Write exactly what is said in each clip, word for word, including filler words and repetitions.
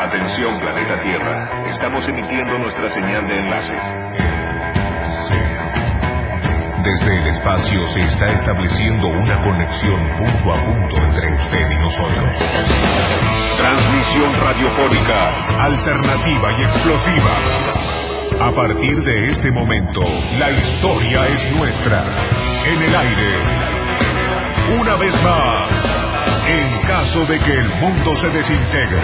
Atención, planeta Tierra. Estamos emitiendo nuestra señal de enlace. Desde el espacio se está estableciendo una conexión punto a punto entre usted y nosotros. Transmisión radiofónica, alternativa y explosiva. A partir de este momento, la historia es nuestra. En el aire. Una vez más, en caso de que el mundo se desintegre.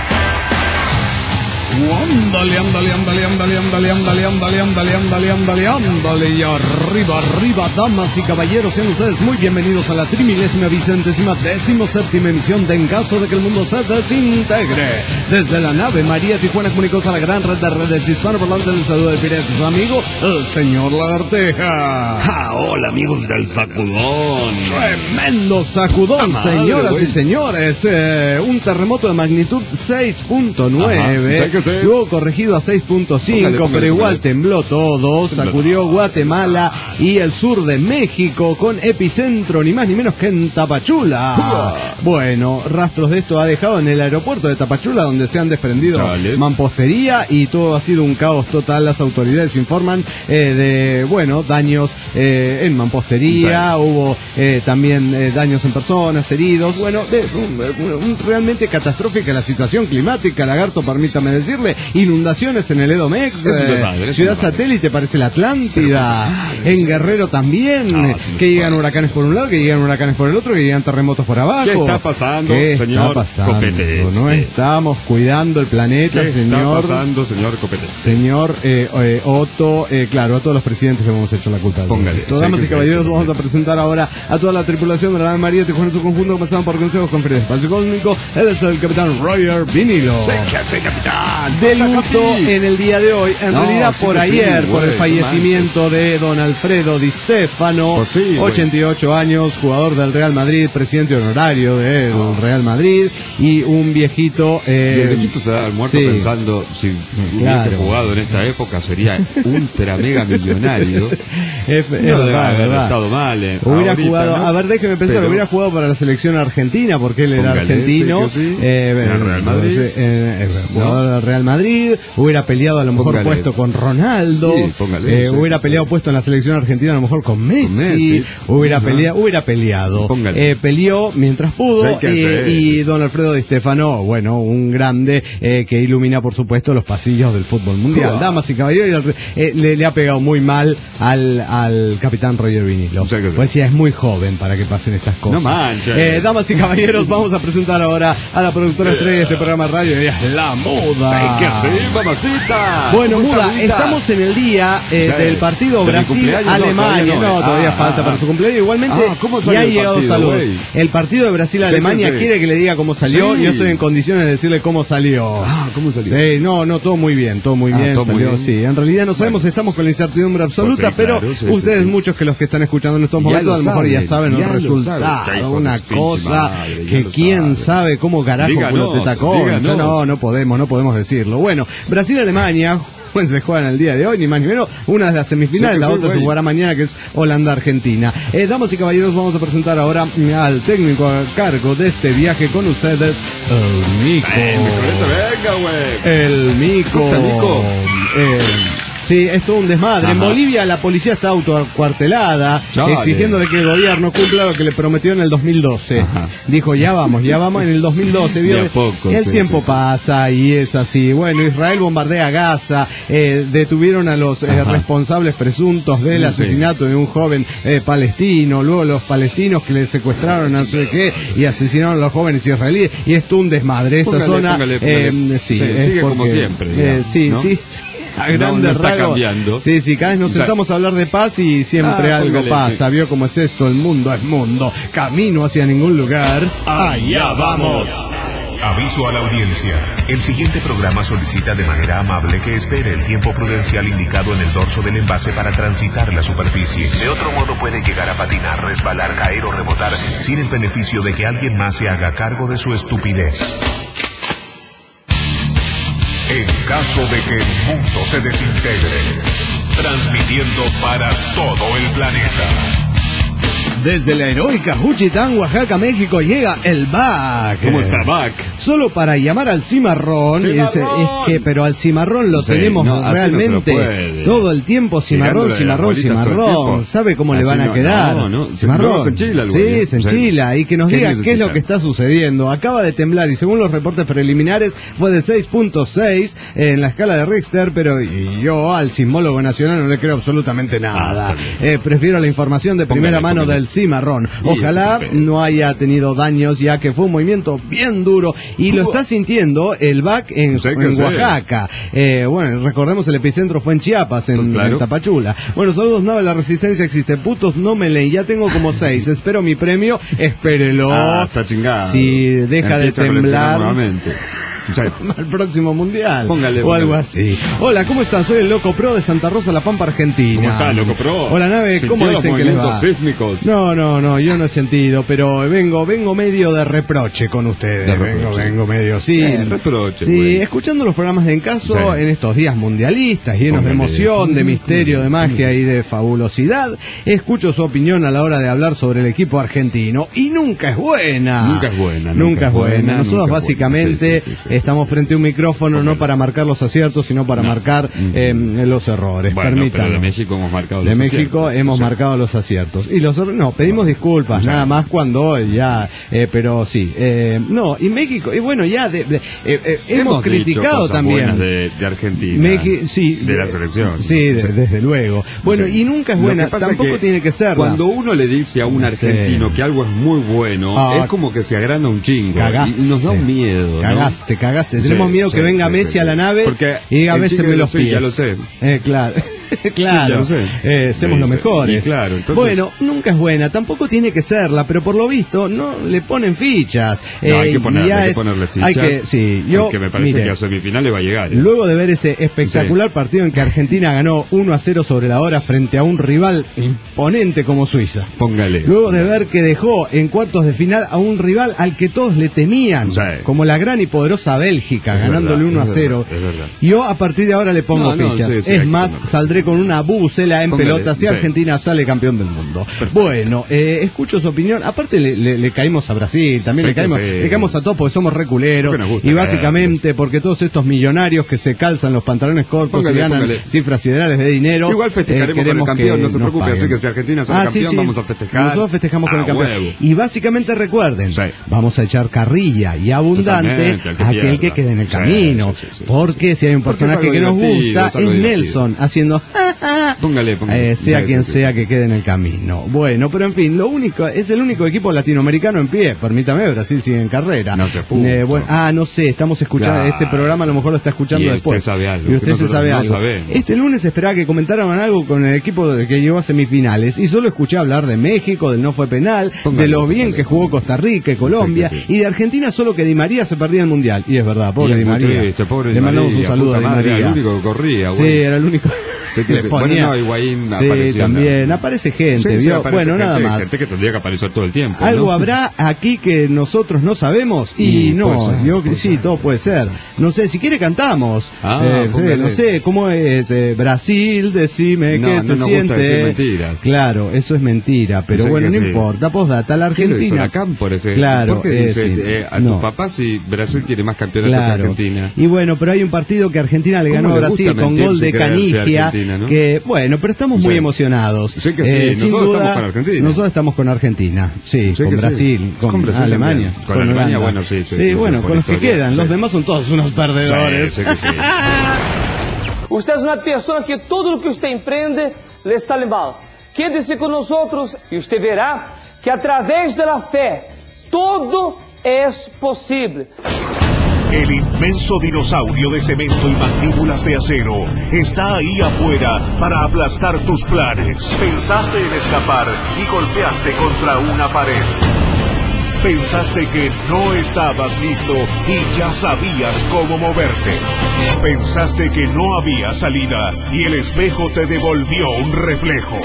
Ándale, ándale, ándale, ándale, ándale, ándale, ándale, ándale, ándale, ándale, ándale, y arriba, arriba, damas y caballeros, sean ustedes muy bienvenidos a la trimilésima vicentésima décimo séptima emisión de En Caso de que el Mundo se Desintegre. Desde la nave María Tijuana comunicados a la gran red de redes hispanoparlantes, del saludo de pirata, su amigo, el señor Lagarteja. Ah, hola amigos del sacudón. Tremendo sacudón, madre, señoras wey. y señores, eh, un terremoto de magnitud seis punto nueve. Luego corregido a seis punto cinco, pero igual tembló todo, sacudió Guatemala y el sur de México, con epicentro ni más ni menos que en Tapachula. Bueno, rastros de esto ha dejado en el aeropuerto de Tapachula, donde se han desprendido Chale. mampostería y todo ha sido un caos total. Las autoridades informan eh, de, bueno, daños eh, en mampostería, Chale. hubo eh, también eh, daños en personas, heridos, bueno, de, un, un, realmente catastrófica la situación climática, Lagarto, permítame decir. Inundaciones en el Edomex, eh, madre, ciudad satélite, parece la Atlántida, madre, en Guerrero también, ah, que llegan huracanes por un lado, que llegan huracanes por el otro, que llegan terremotos por abajo. ¿Qué está pasando, ¿Qué señor está pasando? Copete? No estamos cuidando el planeta, ¿Qué señor. está pasando, señor Copete? Señor eh, eh, Otto, eh, claro, a todos los presidentes le hemos hecho la culpa. Póngale. Damas y caballeros, vamos a presentar ahora a toda la tripulación de la nave María Tijuana en su conjunto, comenzando por consejos, conferencias, espacio cósmico. Él es el capitán Roger Vinilo. Sí, sí, capitán. De luto en el día de hoy, en no, realidad sí por ayer, sí, por güey, el fallecimiento de don Alfredo Di Stéfano, pues sí, ochenta y ocho años, jugador del Real Madrid, presidente honorario del oh. Real Madrid, y un viejito... Eh, y el viejito se da al muerto sí. pensando, si claro. hubiese jugado en esta época, sería ultra mega millonario. es, no es debe verdad, haber verdad. estado mal. Eh, hubiera ahorita, jugado, ¿no? a ver, déjeme pensar, Pero, hubiera jugado para la selección argentina, porque él era póngale, argentino. Sí, sí. Eh, en el Real Madrid. Eh, eh, jugador del Real Madrid, hubiera peleado a lo mejor póngale. puesto con Ronaldo, sí, póngale, eh, sí, hubiera sí, peleado sí. puesto en la selección argentina a lo mejor con Messi, con Messi. hubiera, uh-huh. pelea, hubiera peleado, eh, peleó mientras pudo, sí, eh, y don Alfredo Di Stéfano, bueno, un grande eh, que ilumina por supuesto los pasillos del fútbol mundial. Uh-huh. Damas y caballeros, eh, le, le ha pegado muy mal al, al capitán Roger Vinilo, o sea que pues ya es muy joven para que pasen estas cosas. No manches. Eh, damas y caballeros, vamos a presentar ahora a la productora estrella de este programa de radio, ella es la Muda. Sí, que sí, mamacita. Bueno, Muda, estamos en el día eh, sí. del partido Brasil-Alemania. No, no, no, todavía ah, falta ah, para su cumpleaños. Igualmente, ah, ¿cómo ya ha llegado saludos. El partido de Brasil-Alemania sí, quiere que le diga cómo salió. Sí. Yo estoy en condiciones de decirle cómo salió. Ah, ¿cómo salió? Sí, no, no, todo muy bien, todo muy ah, bien. Todo salió, muy bien. Sí, en realidad no sabemos, bueno. estamos con la incertidumbre absoluta, pues sí, claro, pero sí, ustedes, sí, muchos que los que están escuchando en estos momentos, a lo mejor ya saben el resultado. Una cosa que quién sabe cómo carajo te tacó. No, no podemos, no podemos decirlo. Bueno, Brasil-Alemania se juegan el día de hoy, ni más ni menos. Una de las semifinales, sí, la sí, otra güey. se jugará mañana, que es Holanda-Argentina. Eh, damas y caballeros, vamos a presentar ahora al técnico a cargo de este viaje con ustedes, el Mico. Sí, venga, güey. El Mico. Mico? Eh, Sí, es todo un desmadre. Ajá. En Bolivia la policía está autocuartelada, Chale. exigiéndole que el gobierno cumpla lo que le prometió en el dos mil doce. Ajá. Dijo, ya vamos, ya vamos en el dos mil doce. ¿Vio? Poco, el sí, tiempo sí, pasa y es así. Bueno, Israel bombardea Gaza, eh, detuvieron a los eh, responsables presuntos del sí, asesinato sí. de un joven eh, palestino, luego los palestinos que le secuestraron a no sé qué y asesinaron a los jóvenes israelíes, y es todo un desmadre. Esa póngale, zona póngale, póngale. Eh, sí, sí, sigue porque, como siempre. Eh, sí, ¿no? sí, sí. A grandes no, no está rasgos. cambiando. Sí, sí, cada vez nos o sea, sentamos a hablar de paz y siempre ah, algo póngale, pasa. Sí. ¿Vio cómo es esto? El mundo es mundo. Camino hacia ningún lugar. Allá vamos. Aviso a la audiencia. El siguiente programa solicita de manera amable que espere el tiempo prudencial indicado en el dorso del envase para transitar la superficie. De otro modo puede llegar a patinar, resbalar, caer o rebotar sin el beneficio de que alguien más se haga cargo de su estupidez. En caso de que el mundo se desintegre, transmitiendo para todo el planeta. Desde la heroica Juchitán, Oaxaca, México, llega el B A C. ¿Cómo está B A C? Solo para llamar al cimarrón, ¡Cimarrón! Es, es que, pero al cimarrón lo sí, tenemos no, realmente no todo el tiempo, cimarrón, cimarrón, cimarrón. ¿Sabe cómo así le van a no, quedar? No, no. Cimarrón. Se enchila, sí, se enchila. Sí. Y que nos diga necesita? qué es lo que está sucediendo. Acaba de temblar y según los reportes preliminares fue de seis punto seis en la escala de Richter, pero yo al sismólogo nacional no le creo absolutamente nada. Ah, eh, prefiero la información de primera póngale, mano póngale. del cimarrón. Ojalá no haya tenido daños, ya que fue un movimiento bien duro y lo está sintiendo el B A C en, en Oaxaca. Eh, bueno, recordemos el epicentro fue en Chiapas, en, pues claro. en Tapachula. Bueno, saludos, nave, la resistencia existe. Putos, no me leen, ya tengo como seis. Espero mi premio, espérelo. Ah, está chingado. Si deja Empieza de temblar. Nuevamente. Sí. Al próximo mundial. Póngale, o algo póngale. así. Hola, ¿cómo están? Soy el Loco Pro de Santa Rosa, La Pampa, Argentina. ¿Cómo está, Loco Pro? Hola, nave, ¿cómo dicen que les va? Sísmicos. No, no, no, yo no he sentido, pero vengo vengo medio de reproche con ustedes. De vengo, reproche. vengo medio, sí. Eh, reproche, sí, güey. escuchando los programas de Encaso sí. en estos días mundialistas, llenos póngale. de emoción, de misterio, de magia y de fabulosidad, escucho su opinión a la hora de hablar sobre el equipo argentino y nunca es buena. Nunca es buena. Nunca, nunca es buena. buena. Nosotros nunca básicamente sí, sí, sí, sí. estamos frente a un micrófono no para marcar los aciertos, sino para no. marcar eh, los errores. Bueno, Permítanos. pero de México hemos marcado de los México aciertos. hemos o sea. marcado los aciertos. Y los no, pedimos no. disculpas, o sea. nada más cuando ya, eh, pero sí. Eh, no, y México, y bueno, ya de, de, eh, eh, hemos, hemos criticado también. De, de Argentina. Meji- sí, de la selección. Sí, de, sí. desde luego. Bueno, sí. y nunca es buena, tampoco es tiene que ser. Cuando uno le dice a un argentino sí. que algo es muy bueno, ah, es como que se agranda un chingo. Cagaste. Y nos da un miedo. Cagaste, ¿no? cagaste. Tenemos sí, mí que sí, venga sí, Messi sí, a la nave porque y a veces me los sí, pies. ya lo sé. Eh, claro. Claro, sí, eh, somos sí, los mejores. Sí, claro, entonces... Bueno, nunca es buena, tampoco tiene que serla, pero por lo visto no le ponen fichas. No, eh, hay, que ponerle, hay que es, ponerle fichas. Hay que, sí, yo, porque me parece mire, que a semifinales va a llegar. ¿eh? Luego de ver ese espectacular sí. partido en que Argentina ganó uno a cero sobre la hora frente a un rival imponente como Suiza. Póngale. Luego de ver que dejó en cuartos de final a un rival al que todos le temían, sí. como la gran y poderosa Bélgica, es ganándole uno a cero. Yo a partir de ahora le pongo no, fichas. No, sí, sí, es más, saldré con una bubucela en Póngale, pelotas y sí. Argentina sale campeón del mundo. Perfecto. Bueno, eh, escucho su opinión. Aparte le, le, le caímos a Brasil, también sí, le, caímos, sí. le caímos a todos porque somos reculeros. Y básicamente ver, porque todos estos millonarios que se calzan los pantalones cortos póngale, y ganan póngale. cifras siderales de dinero. Igual festejaremos eh, con el campeón, no se preocupe. Así que si Argentina sale ah, campeón, sí, sí. vamos a festejar. Nosotros festejamos con ah, el campeón. Huevo. Y básicamente recuerden, sí. vamos a echar carrilla y abundante a aquel que quede en el camino. Sí, sí, sí, porque sí. si hay un personaje que nos gusta, es Nelson haciendo póngale, póngale. Eh, sea quien sea que quede en el camino. Bueno, pero en fin, lo único es el único equipo latinoamericano en pie. Permítame, Brasil sigue en carrera. No se eh, bueno, ah, no sé, estamos escuchando claro. este programa, a lo mejor lo está escuchando y después. Usted sabe algo. Y usted se sabe no algo. Sabemos. Este lunes esperaba que comentaran algo con el equipo que llegó a semifinales y solo escuché hablar de México, del no fue penal, póngale, de lo bien póngale. que jugó Costa Rica y Colombia sí, sí. y de Argentina solo que Di María se perdía el mundial. Y es verdad, pobre Di María. Triste, pobre Le mandamos un saludo a Di María. Era el único que corría. Sí, era el único. Sí, que se, bueno, no, Higuaín sí, apareció, también no. aparece gente, sí, ¿vio? Aparece bueno, gente, nada más. Gente que tendría que aparecer todo el tiempo. Algo ¿no? habrá aquí que nosotros no sabemos y, y no, ser, yo que sí, todo puede ser. No sé, si quiere cantamos. Ah, eh, sí, no sé, ¿cómo es? Eh, Brasil, decime no, qué no se nos siente. Gusta decir mentiras. Claro, eso es mentira, pero bueno, no sí. importa. Postdata, la Argentina. Por ese, claro, ¿por qué eh, dice, sí, eh, a no. tu papá si Brasil tiene más campeonatos claro. que Argentina? Y bueno, pero hay un partido que Argentina le ganó a Brasil con gol de Canigia, ¿no? que bueno, pero estamos muy sí. emocionados. Sé que sí, eh, sin nosotros duda, estamos con Argentina. Nosotros estamos con Argentina, sí, sé con Brasil, sí. con, con Brasil Alemania. Con, con Alemania, bueno, sí. Sí, sí bueno, con los que quedan, sí. los demás son todos unos perdedores. Sí, sí, sí. Usted es una persona que todo lo que usted emprende le sale mal. Quédese con nosotros y usted verá que a través de la fe todo es posible. El inmenso dinosaurio de cemento y mandíbulas de acero está ahí afuera para aplastar tus planes. Pensaste en escapar y golpeaste contra una pared. Pensaste que no estabas listo y ya sabías cómo moverte. Pensaste que no había salida y el espejo te devolvió un reflejo.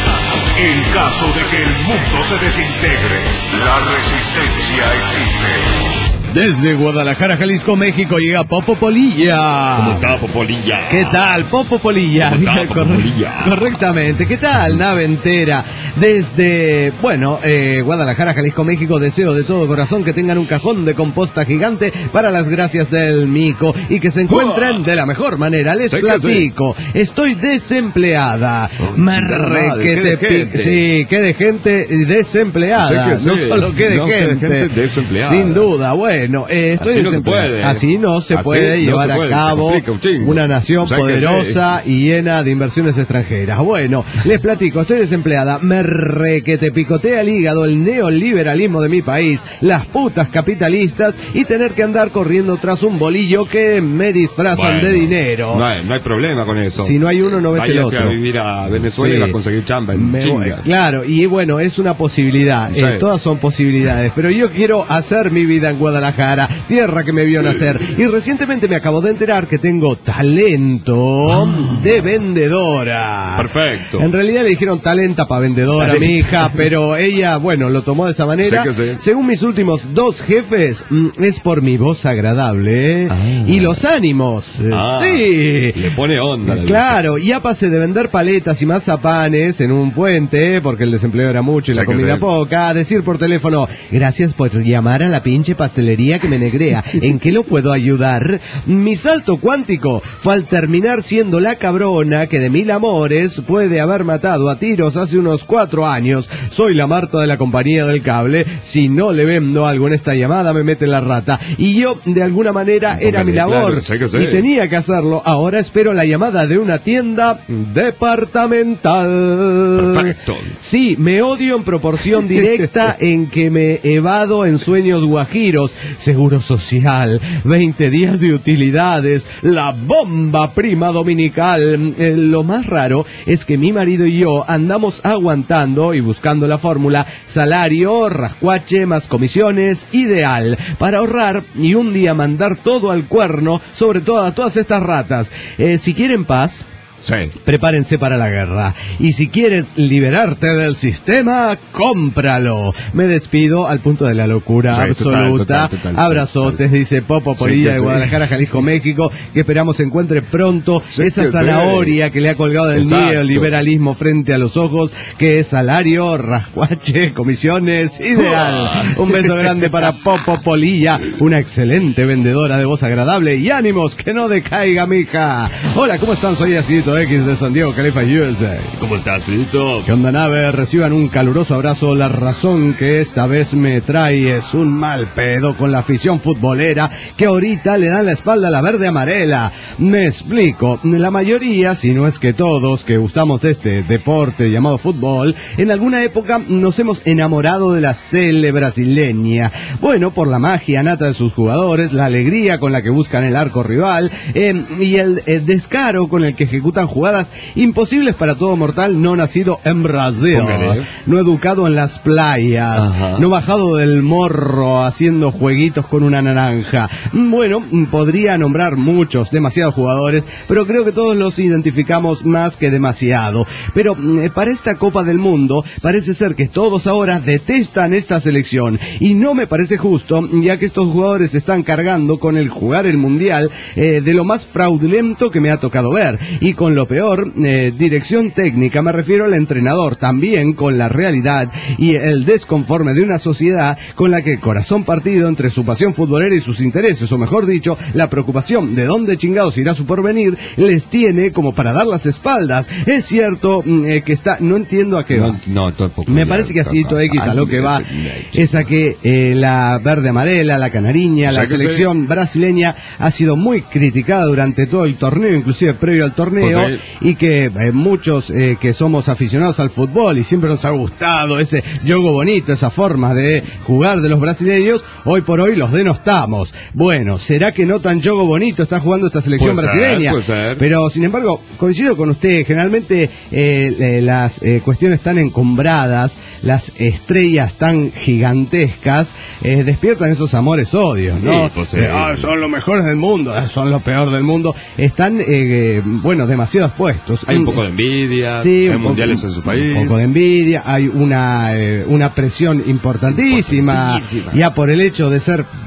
En caso de que el mundo se desintegre, la resistencia existe. Desde Guadalajara, Jalisco, México, llega Popo Polilla. ¿Cómo está, Popolilla? ¿Qué tal, Popo Polilla? ¿Cómo está, Popo Polilla? Correctamente. ¿Qué tal, nave entera? Desde, bueno, eh, Guadalajara, Jalisco, México, deseo de todo corazón que tengan un cajón de composta gigante para las gracias del mico y que se encuentren de la mejor manera. Les sí, platico. Sí. Estoy desempleada. Oh, Marre, que de gente. Sí, que de gente desempleada. Sí, no sí. solo que de, no, gente. Que de gente desempleada. Sin duda. Bueno, eh, estoy Así no se puede. Así no se Así puede no llevar se puede. a cabo un una nación o sea poderosa sí. y llena de inversiones extranjeras. Bueno, les platico, estoy desempleada, me re que te picotea el hígado el neoliberalismo de mi país, las putas capitalistas y tener que andar corriendo tras un bolillo que me disfrazan bueno, de dinero. No hay, no hay problema con eso. Si no hay uno, no ves Váyase el otro. A vivir a Venezuela sí. y va a conseguir chamba en me, chinga. Claro, y bueno, es una posibilidad, sí. eh, todas son posibilidades, pero yo quiero hacer mi vida en Guadalajara, tierra que me vio nacer, y recientemente me acabo de enterar que tengo talento de vendedora. Perfecto. En realidad le dijeron talenta para vendedora, mi hija, pero ella, bueno, lo tomó de esa manera. Sí sí. Según mis últimos dos jefes, es por mi voz agradable ah. y los ánimos. Ah. Sí. Le pone onda. Claro, ya pasé de vender paletas y mazapanes en un puente, porque el desempleo era mucho y sí la comida sí. poca, a decir por teléfono, gracias por llamar a la pinche pastelería que me negrea. ¿En qué lo puedo ayudar? Mi salto cuántico fue al terminar siendo la cabrona que de mil amores puede haber matado a tiros hace unos cuatro años. Soy la Marta de la compañía del cable. Si no le vendo algo en esta llamada me mete la rata. Y yo, de alguna manera, Póngale, era mi labor. Claro, sé que sé. Y tenía que hacerlo. Ahora espero la llamada de una tienda departamental. Perfecto. Sí, me odio en proporción directa en que me evado en sueños guajiros. Seguro social, veinte días de utilidades, la bomba prima dominical. Eh, lo más raro es que mi marido y yo andamos aguantando y buscando la fórmula salario, rascuache más comisiones, ideal, para ahorrar y un día mandar todo al cuerno sobre todas, todas estas ratas. Eh, si quieren paz, sí. prepárense para la guerra. Y si quieres liberarte del sistema, cómpralo. Me despido al punto de la locura sí, absoluta. Total, total, total, Abrazotes, total. Dice Popo Polilla sí, de Guadalajara, sí. Jalisco, México, que esperamos encuentre pronto sí, esa que zanahoria sí. que le ha colgado del neoliberalismo frente a los ojos, que es salario, rascuache, comisiones, ideal. Un beso grande para Popo Polilla, una excelente vendedora de voz agradable y ánimos, que no decaiga, mija. Hola, ¿cómo están? Soy Acidito X de San Diego, California, U S A. ¿Cómo estás, Acidito? ¿Qué onda, nave? Reciban un caluroso abrazo. La razón que esta vez me trae es un mal pedo con la afición futbolera que ahorita le dan la espalda a la verde amarela. Me explico. La mayoría, si no es que todos, que gustamos de este deporte llamado fútbol, en alguna época nos hemos enamorado de la cele brasileña. Bueno, por la magia nata de sus jugadores, la alegría con la que buscan el arco rival eh, y el, el descaro con el que ejecutan jugadas imposibles para todo mortal no nacido en Brasil, Póngale. no educado en las playas, Ajá. no bajado del morro haciendo jueguitos con una naranja. Bueno, podría nombrar muchos, demasiados jugadores, pero creo que todos los identificamos más que demasiado. Pero eh, para esta Copa del Mundo parece ser que todos ahora detestan esta selección y no me parece justo, ya que estos jugadores están cargando con el jugar el Mundial eh, de lo más fraudulento que me ha tocado ver. Y con lo peor, eh, dirección técnica, me refiero al entrenador, también con la realidad y el desconforme de una sociedad con la que el corazón partido entre su pasión futbolera y sus intereses, o mejor dicho, la preocupación de dónde chingados irá su porvenir, les tiene como para dar las espaldas. Es cierto eh, que está, no entiendo a qué va. No, no tampoco. Me parece que así X a lo que va es a que eh, la verde amarela, la canariña, la selección sí. brasileña ha sido muy criticada durante todo el torneo, inclusive previo al torneo, pues sí. y que eh, muchos eh, que somos aficionados al fútbol y siempre nos ha gustado ese juego bonito, esa forma de jugar de los brasileños, hoy por hoy los denostamos. Bueno, ¿será que no tan juego bonito está jugando esta selección puede brasileña? Ser, puede ser. Pero sin embargo, coincido con usted, generalmente eh, eh, las eh, cuestiones tan encumbradas, las estrellas tan gigantescas, eh, despiertan esos amores odios, ¿no? Sí, pues, eh, ah, son los mejores del mundo, son los peores del mundo. Están, eh, bueno, demasiado expuestos. Hay un poco de envidia, sí, hay mundiales poco, en su país. Un poco de envidia, hay una, eh, una presión importantísima, importantísima, ya por el hecho de ser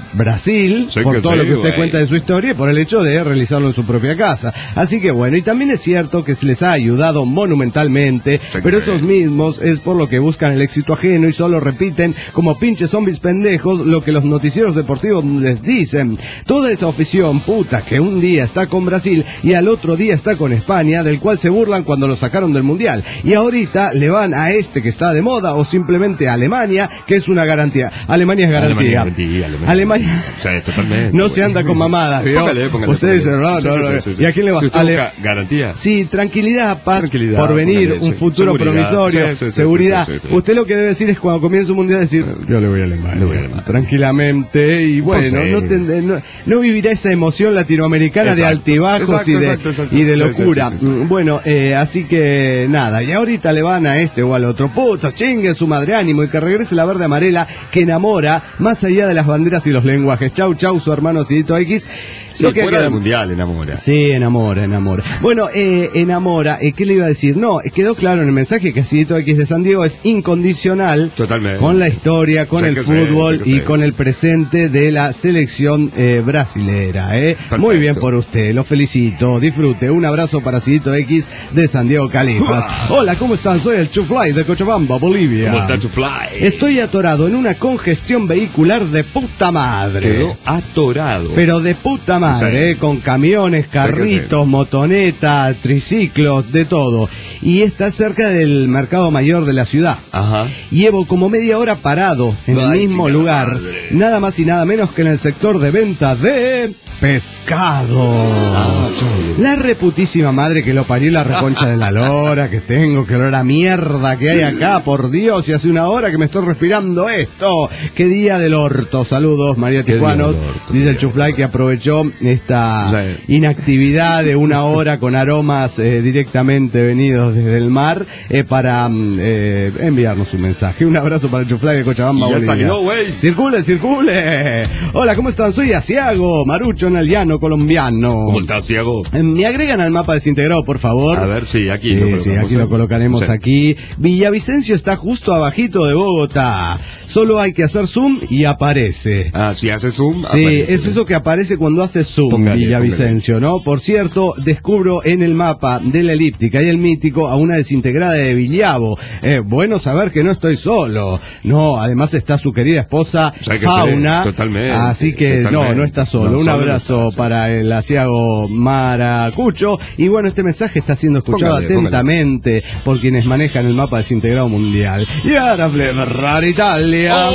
Brasil, sé por que todo sí, lo que usted güey. cuenta de su historia y por el hecho de realizarlo en su propia casa. Así que bueno, y también es cierto que se les ha ayudado monumentalmente, sé pero que esos sí. mismos es por lo que buscan el éxito ajeno y solo repiten como pinches zombies pendejos lo que los noticieros deportivos les dicen. Toda esa afición puta que un día está con Brasil y al otro día está con España, del cual se burlan cuando lo sacaron del Mundial. Y ahorita le van a este que está de moda o simplemente a Alemania, que es una garantía. Alemania es garantía. Alemania, Alemania. Alemania. Sí, totalmente. No se anda con mamadas, ¿vio? Póngale, póngale, Usted dice, póngale. no, no, no. Sí, sí, sí, ¿Y a quién le va si usted Ale- busca garantía. Sí, tranquilidad, paz, Tranquilidad, por venir, póngale, un sí. futuro Seguridad. promisorio, Sí, sí, sí, seguridad. sí, sí, sí. Usted lo que debe decir es cuando comience un mundial decir, yo le voy a Alemania, Le voy a Alemania. tranquilamente, y bueno, Pues sí. no, tendré- no, no vivirá esa emoción latinoamericana Exacto. de altibajos Exacto, y, de, exacto, exacto. y de Sí, sí, locura. sí, sí, sí. Mm, Bueno, eh, así que nada, y ahorita le van a este o al otro, puta, chingue su madre ánimo y que regrese la verde amarela que enamora más allá de las banderas y los lenguajes. Chau, chau, su hermano Cidito X. Sí, Lo que fuera queda- del mundial enamora. Sí, enamora, enamora. Bueno, eh, enamora, eh, ¿qué le iba a decir? No, eh, quedó claro en el mensaje que Cidito X de San Diego es incondicional Totalmente. con la historia, con Sé el que fútbol sé, sé que y sé. con el presente de la selección eh, brasilera. Eh. Perfecto. Muy bien por usted, lo felicito, disfrute. Un abrazo para Cidito X de San Diego, Califas. Hola, ¿cómo están? Soy el Chufly de Cochabamba, Bolivia. ¿Cómo está tu fly? Estoy atorado en una congestión vehicular de puta madre. Quedó atorado. Pero de puta madre, Sí. eh, con camiones, carritos, motonetas, triciclos, de todo. Y está cerca del mercado mayor de la ciudad. Ajá. Llevo como media hora parado en Ay, el mismo chica lugar, madre. nada más y nada menos que en el sector de venta de pescado. Ah, La reputísima madre que lo parió, la reconcha de la lora que tengo, que olor a mierda que hay acá, por Dios, y hace una hora que me estoy respirando esto. Qué día del orto. Saludos, María Qué Tijuanos. día del orto, Dice qué el día Chuflay que aprovechó esta Sí. inactividad de una hora con aromas eh, directamente venidos desde el mar eh, para mm, eh, enviarnos un mensaje. Un abrazo para el Chuflay de Cochabamba, Y ya Bolivia. salió, güey. Circule, circule. Hola, ¿cómo están? Soy Asiago, Marucho en el llano colombiano. ¿Cómo estás, Ciago? Eh, Me agregan al mapa desintegrado, por favor. A ver, sí, aquí Sí, lo sí, colocamos, aquí lo ¿eh? colocaremos Sí. aquí. Villavicencio está justo abajito de Bogotá. Solo hay que hacer zoom y aparece. Ah, si hace zoom. Sí, aparece. es eso que aparece cuando hace zoom, Póngale, Villavicencio, ¿no? Por cierto, descubro en el mapa de la elíptica y el mítico a una desintegrada de Villavo. Eh, bueno saber que no estoy solo. No, además está su querida esposa O sea que Fauna. sí, totalmente, Así que no, totalmente. no está solo. No, Un solo no abrazo está, sí. para el asiago Maracucho. Y bueno, este mensaje está siendo escuchado Póngale, atentamente por quienes manejan el mapa desintegrado mundial. Y ahora Ferrari Italia.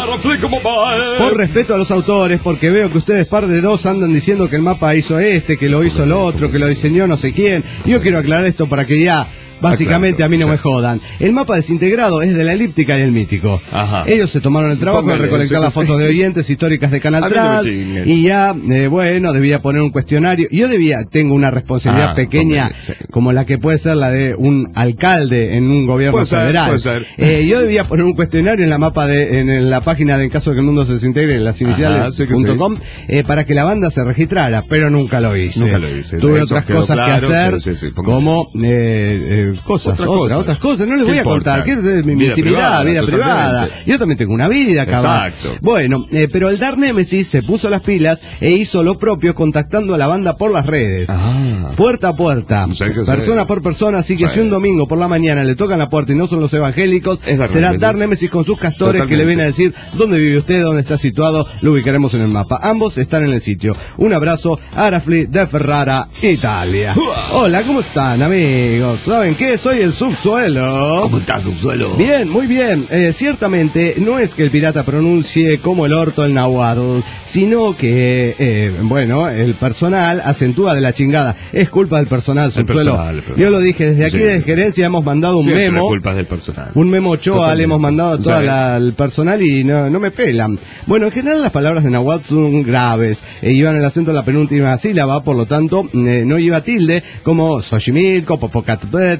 Por respeto a los autores, porque veo que ustedes par de dos andan diciendo que el mapa hizo este, que lo hizo el otro, que lo diseñó no sé quién. Yo quiero aclarar esto para que ya, básicamente, Ah, claro, a mí no me exacto. jodan. El mapa desintegrado es de la elíptica y el mítico. Ajá. Ellos se tomaron el trabajo Póngale, de recolectar sí, las sí. fotos de oyentes históricas de Canal A mí no me Trans chinguen. y ya, eh, bueno, debía poner un cuestionario. Yo debía, tengo una responsabilidad Ah, pequeña, póngale, sí. como la que puede ser la de un alcalde en un gobierno Puede ser, federal. puede ser. Eh, yo debía poner un cuestionario en la mapa de, en la página de En caso de que el mundo se desintegre, en las Ajá, iniciales sí que punto sí. com, eh, para que la banda se registrara, pero nunca lo hice. Nunca lo hice. Tuve Eso otras quedó cosas claro, que hacer, sí, sí, sí, póngale. como eh, eh, cosas, Otras otras, cosas. otras cosas. No les ¿Qué voy a importa? contar. Quiero ser mi, mi Vida intimidad, privada, vida privada. totalmente. Yo también tengo una vida, cabrón. Exacto. Bueno, eh, pero el Dark Nemesis se puso las pilas e hizo lo propio contactando a la banda por las redes. Ah. Puerta a puerta, Sí, que sí. persona por persona, así que Sí. si un domingo por la mañana le tocan la puerta y no son los evangélicos, Es Dark será Nemesis. Dark Nemesis con sus castores que le Totalmente. vienen a decir dónde vive usted, dónde está situado, lo ubicaremos en el mapa. Ambos están en el sitio. Un abrazo, Arafli de Ferrara, Italia. Hola, ¿cómo están, amigos? ¿Saben qué? Soy el subsuelo. ¿Cómo está, subsuelo? Bien, muy bien. Eh, ciertamente no es que el pirata pronuncie como el orto el náhuatl, sino que, eh, bueno, el personal acentúa de la chingada. Es culpa del personal, subsuelo. personal, el personal. Yo lo dije, desde aquí Sí. de gerencia hemos mandado un Siempre memo. culpas del personal. Un memo Ochoa Totalmente. le hemos mandado a todo Sí. el personal y no, no me pelan. Bueno, en general las palabras de Nahuatl son graves. E iban el acento en la penúltima sílaba, por lo tanto, eh, no lleva tilde, como Xochimilco, Popocatépetl,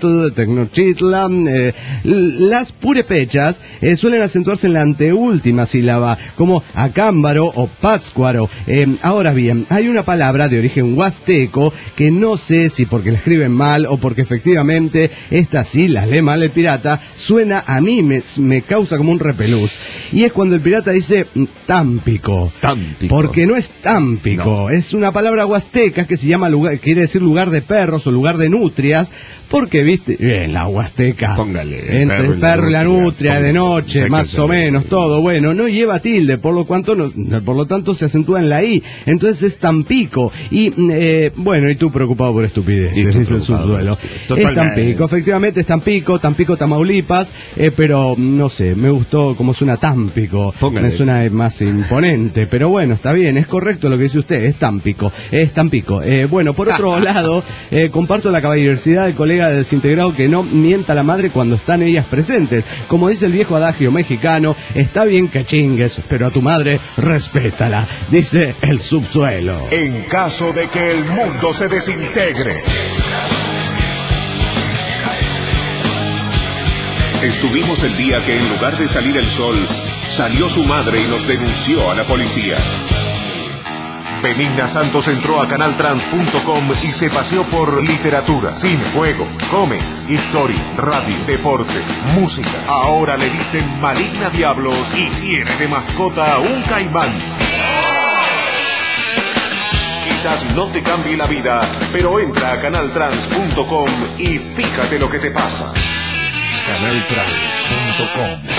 Tenochtitl, Tenochtitla. Eh, las purépechas eh, suelen acentuarse en la anteúltima sílaba, como acámbaro o pátzcuaro. Eh, ahora bien, hay una palabra de origen huasteco que no sé si porque la escriben mal o porque efectivamente esta sí las lee mal el pirata, suena a mí, me, me causa como un repelús. Y es cuando el pirata dice Tampico. Tampico. Porque no es Tampico, no. Es una palabra huasteca que se llama lugar, quiere decir lugar de perros o lugar de nutrias, porque viste, eh, la huasteca. Póngale. Entre el perro y la nutria, póngale, de noche, más o menos, todo. Bueno, no lleva tilde, por lo cuanto no, por lo tanto se acentúa en la I. Entonces es Tampico. Y, eh, bueno, y tú preocupado por estupideces, dice el subsuelo. Es Tampico, efectivamente es Tampico, Tampico, Tamaulipas, eh, pero no sé, me gustó como suena Tampico. Póngale. Me suena más imponente, pero bueno, está bien, es correcto lo que dice usted, es Tampico, es Tampico. Eh, bueno, por otro lado, eh, comparto la caballerosidad del colega desintegrado que no mienta a la madre cuando están ellas presentes. Como dice el viejo adagio mexicano, está bien que chingues, pero a tu madre respétala, dice el subsuelo. En caso de que el mundo se desintegre. Estuvimos el día que en lugar de salir el sol, salió su madre y nos denunció a la policía. Benigna Santos entró a canal trans punto com y se paseó por literatura, cine, juego, cómics, historia, radio, deporte, música. Ahora le dicen Maligna Diablos y tiene de mascota a un caimán. Quizás no te cambie la vida, pero entra a canal trans punto com y fíjate lo que te pasa. canal trans punto com.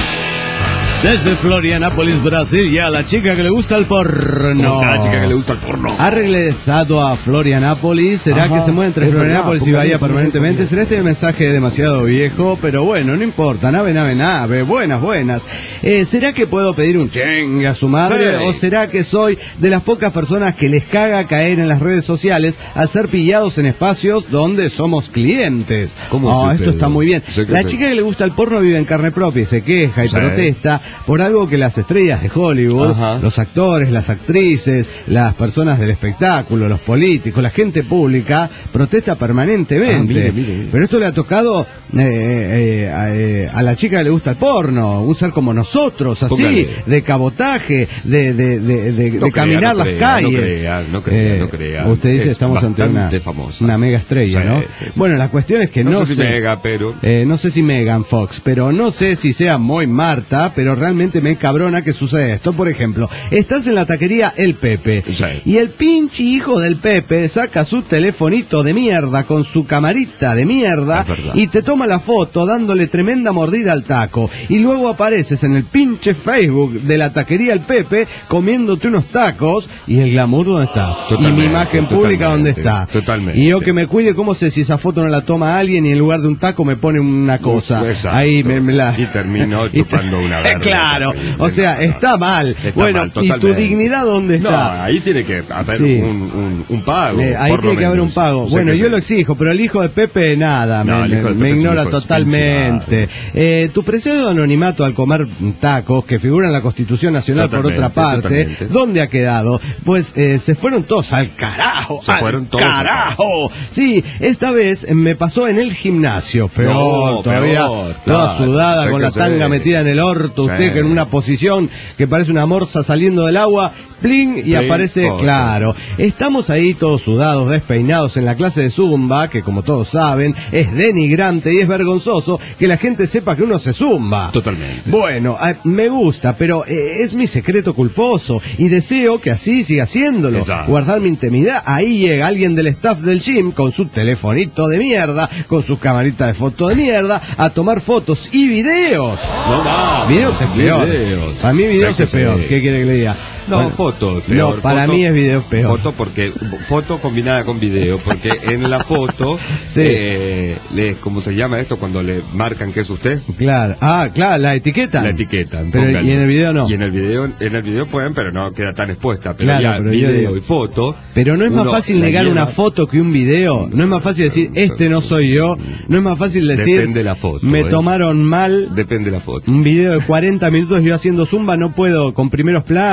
Desde Florianápolis, Brasil, ya la chica que le gusta el porno. La chica que le gusta el porno. Ha regresado a Florianápolis. ¿Será Ajá, que se mueve entre Florianápolis y Bahía permanentemente? ¿Será este mensaje demasiado viejo? Pero bueno, no importa. Nave, nave, nave. Buenas, buenas. Eh, ¿Será que puedo pedir un chengue a su madre? Sí. ¿O será que soy de las pocas personas que les caga caer en las redes sociales a ser pillados en espacios donde somos clientes? ¿Cómo oh, esto está muy bien. La chica que le gusta el porno vive en carne propia y se queja y sí. protesta por algo que las estrellas de Hollywood, Ajá. los actores, las actrices, las personas del espectáculo, los políticos, la gente pública, protesta permanentemente. Ah, mire, mire, mire. Pero esto le ha tocado eh, eh, a, eh, a la chica que le gusta el porno, un ser como nosotros, así, Póngale. de cabotaje, de, de, de, de, no de crea, caminar no las crea, calles. No crea, no crea, eh, no crea. Usted dice, es estamos ante una, famosa. una mega estrella, sí, ¿no? Sí, sí. Bueno, la cuestión es que no, no sé, sé si mega, pero... Eh, no sé si Megan Fox, pero no sé si sea muy Marta, pero realmente me cabrona que sucede esto. Por ejemplo, estás en la taquería El Pepe sí. y el pinche hijo del Pepe saca su telefonito de mierda con su camarita de mierda y te toma la foto dándole tremenda mordida al taco y luego apareces en el pinche Facebook de la taquería El Pepe comiéndote unos tacos y el glamour ¿dónde está? Totalmente, y mi imagen pública ¿dónde está? Totalmente. Y yo que me cuide, ¿cómo sé si esa foto no la toma alguien y en lugar de un taco me pone una cosa? Exacto. Ahí me, me la... Y terminó chupando una verga. Claro, o sea, está mal. Está bueno, mal, ¿y tu dignidad dónde está? No, ahí tiene que haber sí. un, un, un pago. Eh, ahí tiene que haber un pago. Bueno, yo sí. lo exijo, pero el hijo de Pepe, nada, no, me, me, me ignora totalmente. Eh, tu preciado anonimato al comer tacos, que figura en la Constitución Nacional totalmente, por otra parte, totalmente. ¿dónde ha quedado? Pues eh, se fueron todos al carajo. Se al fueron todos carajo. Sí, esta vez me pasó en el gimnasio, peor, no, todavía peor, toda claro, sudada, con la tanga sé. metida en el orto, sí. usted que en una posición que parece una morsa saliendo del agua, pling, y Plin, aparece, foto. claro. Estamos ahí todos sudados, despeinados en la clase de Zumba, que como todos saben, es denigrante y es vergonzoso que la gente sepa que uno se zumba. Totalmente. Bueno, eh, me gusta, pero eh, es mi secreto culposo y deseo que así siga haciéndolo. Exacto. Guardar mi intimidad. Ahí llega alguien del staff del gym con su telefonito de mierda, con su camarita de foto de mierda, a tomar fotos y videos. No, no. Videos es peor. Videos. Para mí videos es peor. Sí. ¿Qué quiere que le diga? No, bueno, foto, peor. No, para foto, mí es video peor. Foto porque foto combinada con video, porque en la foto, sí. eh, le, ¿cómo se llama esto cuando le marcan que es usted? Claro. Ah, claro, la etiqueta. La etiqueta. Pero y en el video no. Y en el video, en el video pueden, pero no queda tan expuesta. Pero claro, ya pero video digo, y foto. Pero no es más fácil negar lleva... una foto que un video. No es más fácil decir este no soy yo. No es más fácil decir. Depende de la foto. Me eh. tomaron mal. Depende de la foto. Un video de cuarenta minutos yo haciendo zumba no puedo con primeros planos.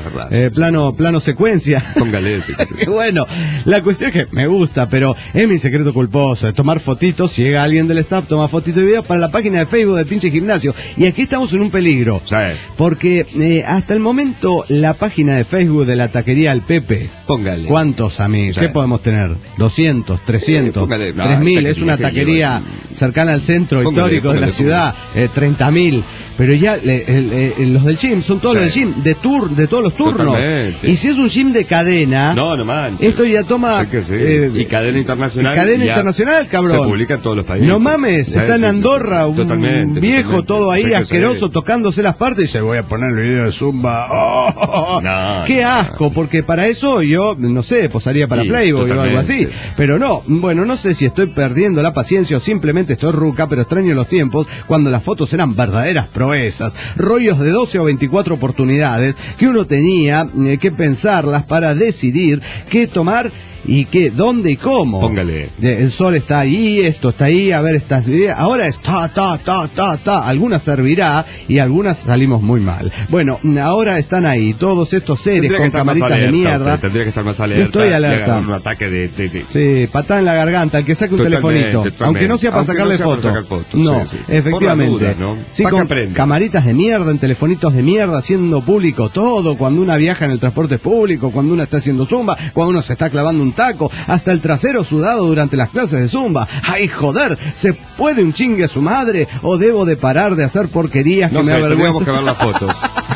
verdad. Eh, plano, plano secuencia. Póngale ese. Que bueno, la cuestión es que me gusta, pero es mi secreto culposo, es tomar fotitos, si llega alguien del staff, toma fotitos y videos para la página de Facebook del pinche gimnasio. Y aquí estamos en un peligro. Sí. Porque eh, hasta el momento la página de Facebook de la taquería El Pepe. Póngale. ¿Cuántos amigos? Sí. ¿Qué podemos tener? doscientos, trescientos, eh, no, tres mil. Es una taquería cercana al centro póngale, histórico póngale, de la ciudad. Eh, treinta mil. Pero ya le, le, le, los del gym son todos sí. los del gym, de tur, de todos los turnos. Totalmente. Y si es un gym de cadena, no, no manches. Esto ya toma sí que sí. eh, y cadena internacional. Y cadena internacional, cabrón. Se publica en todos los países. No mames, sí, está sí, en Andorra, sí, sí. Totalmente, un viejo totalmente. Todo ahí sí asqueroso sí. tocándose las partes y se voy a poner el video de Zumba. Oh, oh, oh. No, qué asco, no. Porque para eso yo, no sé, posaría para sí, Playboy totalmente. O algo así. Pero no, bueno, no sé si estoy perdiendo la paciencia o simplemente estoy ruca, pero extraño los tiempos cuando las fotos eran verdaderas proezas. Rollos de doce o veinticuatro oportunidades que uno tenía eh, que pensarlas para decidir qué tomar y qué, dónde y cómo. Póngale. El sol está ahí, esto está ahí, a ver, está, ahora es ta, ta, ta, ta, ta. Algunas servirá y algunas salimos muy mal. Bueno, ahora están ahí todos estos seres con camaritas alerta, de mierda. Usted tendría que estar más alerta. Estoy alerta. Un ataque de, de, de... Sí, patada en la garganta, el que saque un totalmente, telefonito. Totalmente. Aunque no sea para Aunque sacarle no fotos. Sacar foto. No, sí, sí, sí. efectivamente. Duda, ¿no? Sí, con camaritas de mierda, en telefonitos de mierda, haciendo público todo, cuando una viaja en el transporte público, cuando una está haciendo zumba, cuando uno se está clavando un taco, hasta el trasero sudado durante las clases de zumba. ¡Ay, joder! ¿Se puede un chingue a su madre? ¿O debo de parar de hacer porquerías que no me sé, avergüenzan? Tendríamos que ver las fotos.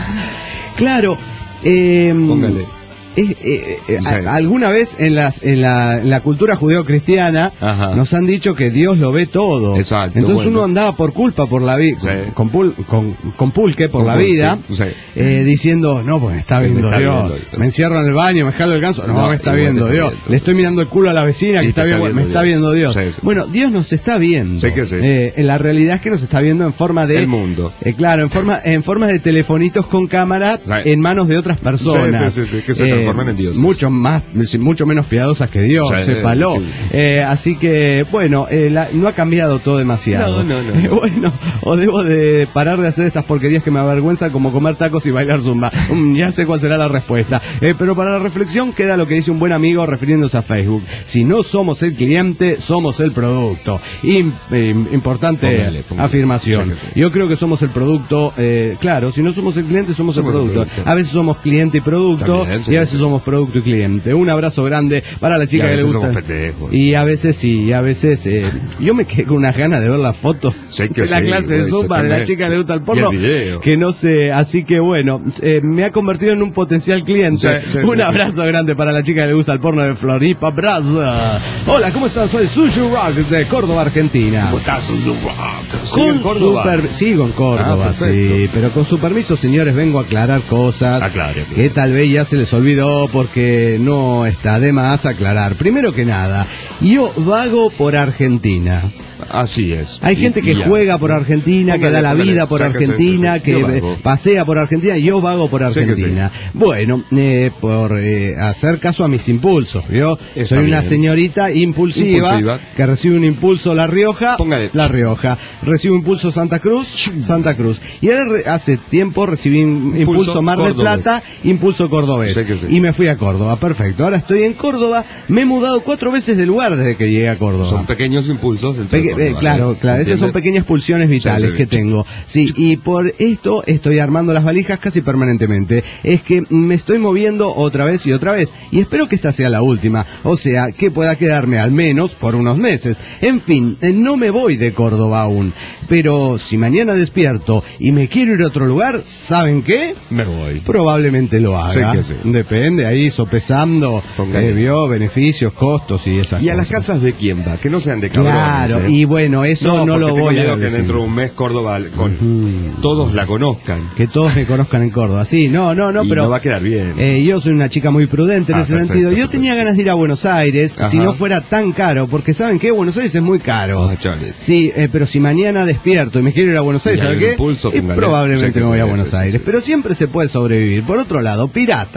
Claro. Eh, Póngale. Eh, eh, eh, sí. a, alguna vez en, las, en, la, en la cultura judeocristiana nos han dicho que Dios lo ve todo. Exacto, entonces bueno. uno andaba por culpa por la vida, sí. con, pul con, con pulque por con la pulque. vida, sí. eh, diciendo, no, pues me está viendo me está Dios. Viendo. Me encierro en el baño, me jalo el ganso, no, no me está viendo Dios. Viendo. Le estoy mirando el culo a la vecina que está, está viendo, me Dios. está viendo Dios. Sí, sí. Bueno, Dios nos está viendo. Sí que sí. Eh, la realidad es que nos está viendo en forma de... El mundo. Eh, claro, en forma en forma de telefonitos con cámara sí. en manos de otras personas. Sí, sí, sí, sí, que se transforman eh, en dioses. Mucho más, mucho menos piadosas que Dios, sí, sépalo. Sí. Eh, así que, bueno, eh, la, no ha cambiado todo demasiado. No, no, no. Eh, bueno, o debo de parar de hacer estas porquerías que me avergüenzan como comer tacos y bailar zumba. Um, ya sé cuál será la respuesta. Eh, pero para la reflexión queda lo que dice un buen amigo refiriéndose a Facebook. Si no somos el cliente, somos el producto. Im, eh, importante póngale, póngale. afirmación. Sí, sí. Yo creo que somos el producto, eh, claro, si no somos el cliente, somos, somos el, producto. el producto. A veces somos cliente y producto, También, sí, y a veces sí. somos producto y cliente. Un abrazo grande para la chica que le gusta. Y a veces sí, y a veces eh, yo me quedé con unas ganas de ver la foto sí que de la sí, clase de zumba de la chica que le gusta el porno. El que no sé, así que bueno, eh, me ha convertido en un potencial cliente. Sí, sí, un sí, abrazo sí. grande para la chica que le gusta el porno de Floripa Braza. Hola, ¿cómo estás? Soy Sushi Rock de Córdoba, Argentina. ¿Cómo estás, Sushi Rock? ¿Sigo en Córdoba? Super... Sigo en Córdoba, ah, sí. Pero con su permiso, señores, vengo a aclarar cosas Aclare, que tal vez ya se les olvidó porque no está de más aclarar. Primero que nada, yo vago por Argentina. Así es. Hay y, gente que juega por Argentina, póngale, que da la póngale, vida por Argentina, que pasea por Argentina. Yo vago por Argentina. Sí sí. Bueno, eh, por eh, hacer caso a mis impulsos. Yo Está soy bien. una señorita impulsiva, impulsiva que recibe un impulso La Rioja, póngale. La Rioja. Recibe un impulso Santa Cruz, Santa Cruz. Y ahora hace tiempo recibí un impulso, impulso Mar del Plata, impulso cordobés. Sí sí. Y me fui a Córdoba. Perfecto. Ahora estoy en Córdoba. Me he mudado cuatro veces de lugar desde que llegué a Córdoba. Son pequeños impulsos. Pe Eh, claro, claro, esas son pequeñas pulsiones vitales sí, sí, que tengo. Sí, y por esto estoy armando las valijas casi permanentemente. Es que me estoy moviendo otra vez y otra vez. Y espero que esta sea la última. O sea, que pueda quedarme al menos por unos meses. En fin, no me voy de Córdoba aún. Pero si mañana despierto y me quiero ir a otro lugar, ¿saben qué? Me voy. Probablemente lo haga. Sí que sí. Depende, ahí sopesando, eh, vio, beneficios, costos y esas ¿Y cosas. a las casas de quién va? Que no sean de cabrones. Claro, ¿eh? y bueno, eso no, no lo voy a decir. Que dentro de un mes Córdoba con uh-huh. todos la conozcan. Que todos me conozcan en Córdoba. Sí, no, no, no, y pero no va a quedar bien. Eh, yo soy una chica muy prudente en ah, ese perfecto, sentido. Yo perfecto. tenía ganas de ir a Buenos Aires, Ajá. si no fuera tan caro, porque ¿saben qué? Buenos Aires es muy caro. Oh, sí, eh, pero si mañana despierto y me quiero ir a Buenos Aires, ¿saben qué? Impulso, y probablemente me voy a Buenos Aires. Pero siempre se puede sobrevivir. Por otro lado, pirata,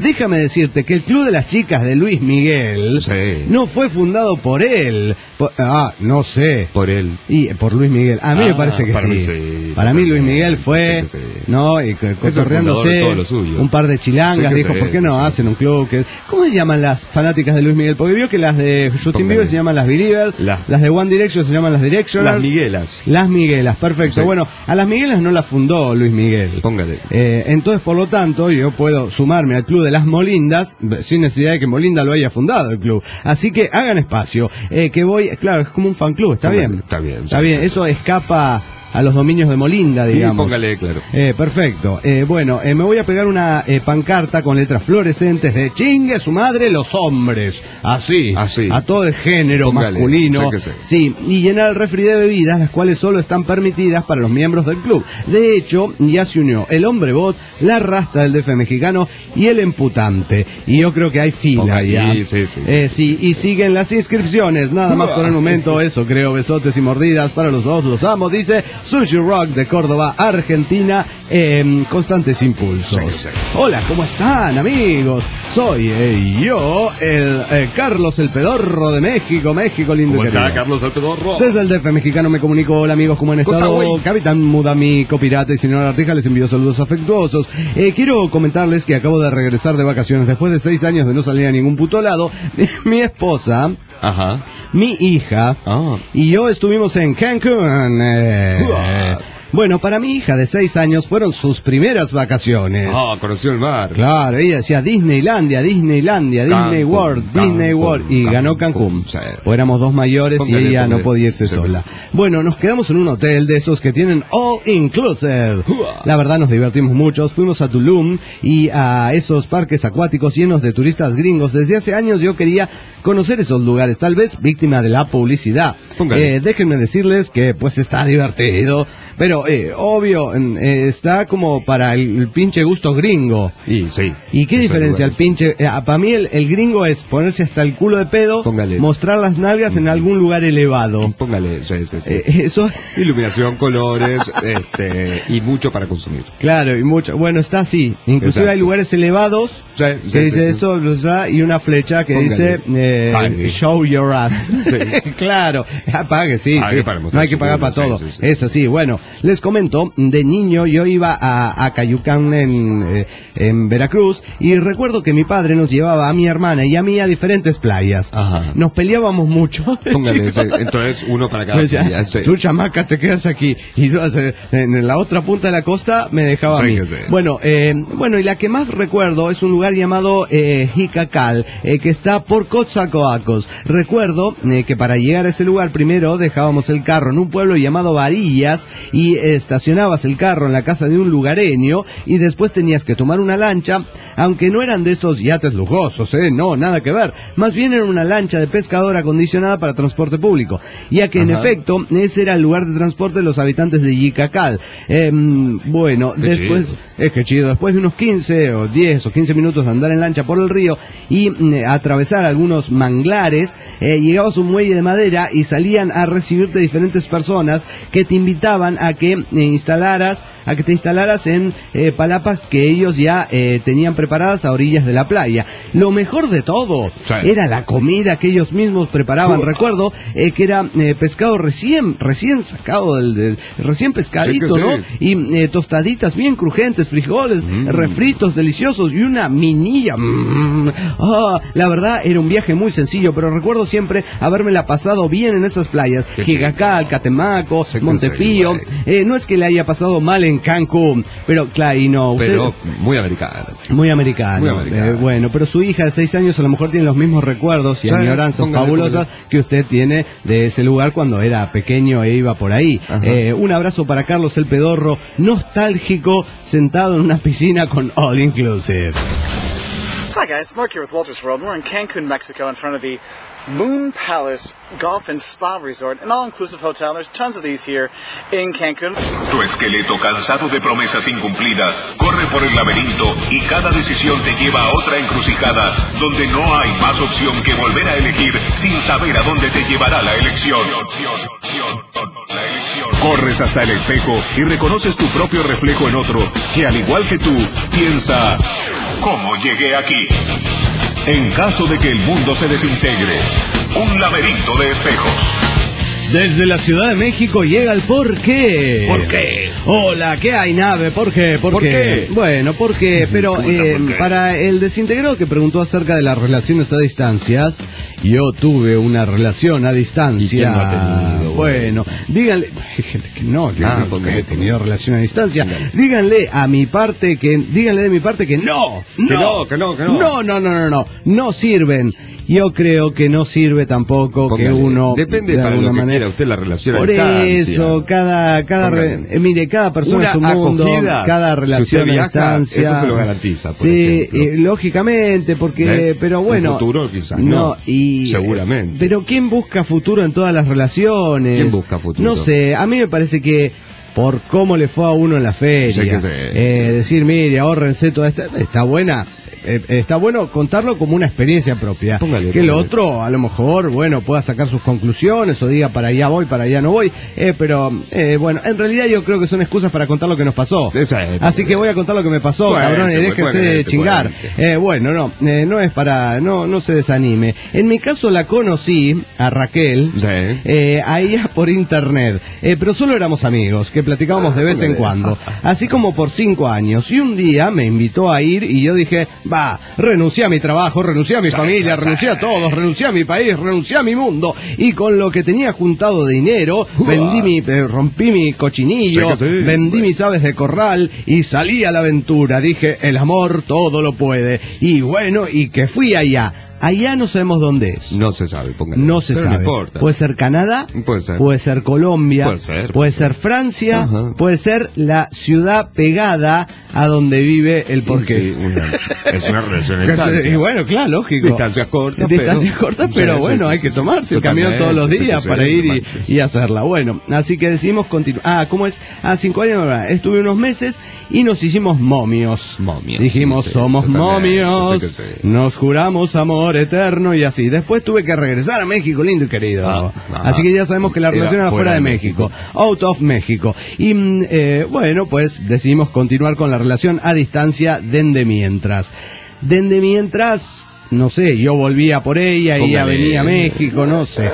déjame decirte que el Club de las Chicas de Luis Miguel sí. no fue fundado por él. Por, ah, no sé. Por él. Y por Luis Miguel. A mí ah, me parece que para sí. Mí sí. Para mí Luis Miguel fue, sí. ¿no? Y cotorreándose un par de chilangas. Dijo, sí, ¿por qué no sí. hacen un club? Que... ¿Cómo se llaman las fanáticas de Luis Miguel? Porque vio que las de Justin Bieber se llaman las Believers, la... las de One Direction se llaman las Directioners. Las Miguelas. Las Miguelas, perfecto. Sí. Bueno, a las Miguelas no las fundó Luis Miguel. Póngale. Eh, entonces, por lo tanto, yo puedo sumarme al Club de las Molindas, sin necesidad de que Molinda lo haya fundado el club. Así que hagan espacio. Eh, que voy, claro, es como un fan club, ¿está bien? Está bien. Está bien, eso escapa a los dominios de Molinda, digamos. Sí, póngale, claro. Eh, perfecto. Eh, bueno, eh, me voy a pegar una eh, pancarta con letras fluorescentes de chingue su madre los hombres. Así. Así. A todo el género póngale, masculino. Sé que sé. Sí, y llenar el refri de bebidas, las cuales solo están permitidas para los miembros del club. De hecho, ya se unió el hombre bot, la rasta del D F mexicano y el emputante. Y yo creo que hay fila ya. Sí, sí, sí, eh, sí, sí, y siguen las inscripciones. Nada más por el momento, eso creo. Besotes y mordidas para los dos, los amo, dice Sushi Rock de Córdoba, Argentina, eh, constantes impulsos. Sí, sí. Hola, ¿cómo están, amigos? Soy eh, yo, el eh, Carlos el Pedorro de México, México lindo. ¿Cómo y está, Carlos el Pedorro? Desde el D F mexicano me comunico, hola amigos, ¿cómo han estado? Capitán Mudami, Copirata y señor Artija, les envío saludos afectuosos. Eh, quiero comentarles que acabo de regresar de vacaciones después de seis años de no salir a ningún puto lado. Mi esposa... Ajá. Mi hija ah. y yo estuvimos en Cancún. Eh, uh. Bueno, para mi hija de seis años fueron sus primeras vacaciones. Ah, conoció el mar. Claro, ella decía Disneylandia, Disneylandia, Cancún, Disney World, Cancún, Disney World. Y Cancún, ganó Cancún. Sí. Pues éramos dos mayores póngale, y ella póngale. no podía irse sí, sola. Sí. Bueno, nos quedamos en un hotel de esos que tienen all inclusive. La verdad nos divertimos mucho. Fuimos a Tulum y a esos parques acuáticos llenos de turistas gringos. Desde hace años yo quería conocer esos lugares, tal vez víctima de la publicidad. Eh, déjenme decirles que pues está divertido, pero Eh, obvio, eh, está como para el, el pinche gusto gringo. Y sí. ¿Y qué diferencia el pinche? Eh, para mí el, el gringo es ponerse hasta el culo de pedo, póngale. Mostrar las nalgas en algún lugar elevado. Póngale, sí, sí, sí. Eh, eso. Iluminación, colores, este, y mucho para consumir. Claro, y mucho. Bueno, está así. Inclusive exacto. Hay lugares elevados sí, que sí, dice sí, esto sí. Y una flecha que póngale. Dice eh, show your ass. Sí. Claro, pague, sí, sí. No hay que pagar para todo. Sí, sí, sí. Es así. Bueno, les comento, de niño yo iba a, a Cayucán en, eh, en Veracruz y recuerdo que mi padre nos llevaba a mi hermana y a mí a diferentes playas. Ajá. Nos peleábamos mucho. Póngale, entonces uno para cada decía, playa. Sí. Tú chamaca te quedas aquí y tú, en la otra punta de la costa me dejaba sí, a mí. Sí. Bueno, eh, bueno y la que más recuerdo es un lugar llamado eh, Jicacal eh, que está por Coatzacoalcos. Recuerdo eh, que para llegar a ese lugar primero dejábamos el carro en un pueblo llamado Varillas y eh, estacionabas el carro en la casa de un lugareño y después tenías que tomar una lancha, aunque no eran de estos yates lujosos, ¿eh? No, nada que ver. Más bien era una lancha de pescador acondicionada para transporte público, ya que Ajá. en efecto ese era el lugar de transporte de los habitantes de Jicacal. Eh, bueno, qué después, chido. es que chido, después de unos quince o diez o quince minutos de andar en lancha por el río y eh, atravesar algunos manglares, eh, llegabas a un muelle de madera y salían a recibirte diferentes personas que te invitaban a que eh, instalaras, a que te instalaras en eh, palapas que ellos ya eh, tenían preparadas a orillas de la playa. Lo mejor de todo sí. era la comida que ellos mismos preparaban. Uh. Recuerdo eh, que era eh, pescado recién recién sacado del, del recién pescadito, sí, ¿no? Sí. Y eh, tostaditas bien crujientes, frijoles, mm. refritos deliciosos y una minilla. Mm. Oh, la verdad era un viaje muy sencillo, pero recuerdo siempre habérmela pasado bien en esas playas. Jicacal, Catemaco, sí, Montepío. Eh, no es que le haya pasado mal en Cancún, pero claro, y no. Usted, pero muy americano. Muy americano. Muy americano. Eh, bueno, pero su hija de seis años a lo mejor tiene los mismos recuerdos y añoranzas póngale, fabulosas póngale. que usted tiene de ese lugar cuando era pequeño e iba por ahí. Eh, un abrazo para Carlos el Pedorro, nostálgico, sentado en una piscina con all inclusive. Hi guys, Mark here with Walters World. We're in Cancun, Mexico, in front of the Moon Palace Golf and Spa Resort, an all-inclusive hotel. There's tons of these here in Cancun. Tu esqueleto cansado de promesas incumplidas corre por el laberinto y cada decisión te lleva a otra encrucijada donde no hay más opción que volver a elegir sin saber a dónde te llevará la elección. Corres hasta el espejo y reconoces tu propio reflejo en otro que al igual que tú piensa... ¿Cómo llegué aquí? En caso de que el mundo se desintegre, un laberinto de espejos. Desde la Ciudad de México llega el por qué. ¿Por qué? Hola, ¿qué hay, nave? ¿Por qué? ¿Por, ¿Por qué? qué? Bueno, ¿por qué? Pero eh, ¿por qué? Para el desintegrado que preguntó acerca de las relaciones a distancias, yo tuve una relación a distancia. ¿Y quién no ha tenido? Bueno, díganle... Hay gente que no, que, Ah, no, porque que he tenido relación a distancia. Díganle. Díganle a mi parte que... Díganle de mi parte que no. Que no, que no, que no. No, no, no, no, no. No sirven. Yo creo que no sirve tampoco Póngale. que uno... Depende de para alguna lo que manera quiera usted la relación a Por distancia. eso, cada, cada re- eh, mire, cada persona Una es un mundo, acogida, cada si relación usted a viaja, distancia. eso se lo garantiza, por sí, ejemplo. eh, lógicamente, porque, ¿Eh? pero bueno. Un futuro quizás, no, no. y, Seguramente. Pero ¿quién busca futuro en todas las relaciones? ¿Quién busca futuro? No sé, a mí me parece que por cómo le fue a uno en la feria, Sí que sí. eh, decir, mire, ahórrense toda esta, está buena. Eh, está bueno contarlo como una experiencia propia. Póngale, que el póngale. otro, a lo mejor, bueno, pueda sacar sus conclusiones o diga para allá voy, para allá no voy. Eh, pero, eh, bueno, en realidad yo creo que son excusas para contar lo que nos pasó. Esa es, Así que voy a contar lo que me pasó, Cuente, cabrón, y déjense cuente, de chingar. cuente. Eh, bueno, no, eh, no es para, no, no se desanime. En mi caso la conocí a Raquel, Sí. eh, a ella por internet, eh, pero solo éramos amigos, que platicábamos de vez en cuando, así como por cinco años. Y un día me invitó a ir y yo dije, va, renuncié a mi trabajo, renuncié a mi familia, renuncié a todos, renuncié a mi país, renuncié a mi mundo. Y con lo que tenía juntado de dinero, vendí mi, eh, rompí mi cochinillo, Sí que sí. vendí mis aves de corral y salí a la aventura. Dije, el amor todo lo puede. Y bueno, y que fui allá. Allá no sabemos dónde es. No se sabe, póngale. No se Pero sabe. No importa. Puede ser Canadá, Puede ser. puede ser Colombia, Puede ser, puede ser Francia, Ajá. puede ser la ciudad pegada a donde vive el porqué. Sí, una- es una relación a Que se- distancia. Y bueno, claro, lógico. Distancias cortas, Distancias pero- cortas, Sí, pero sí, bueno, sí, hay sí, que sí. tomarse el camión todos los Totalmente, días sí, para sí, ir y, manches. y hacerla. Bueno, así que decimos continuar. Ah, ¿cómo es? Ah, cinco años, ¿verdad? Estuve unos meses y nos hicimos momios. Momios, Dijimos, sí, sí, somos totalmente, momios, sí que sí. nos juramos amor eterno y así. Después tuve que regresar a México, lindo y querido. Ah, ah, así que ya sabemos que la era relación era fuera de México. Out of México. Y mm, eh, bueno, pues decidimos continuar con la relación a distancia dende mientras. Dende mientras, no sé, yo volvía por ella, ella Póngale. venía a México, no sé.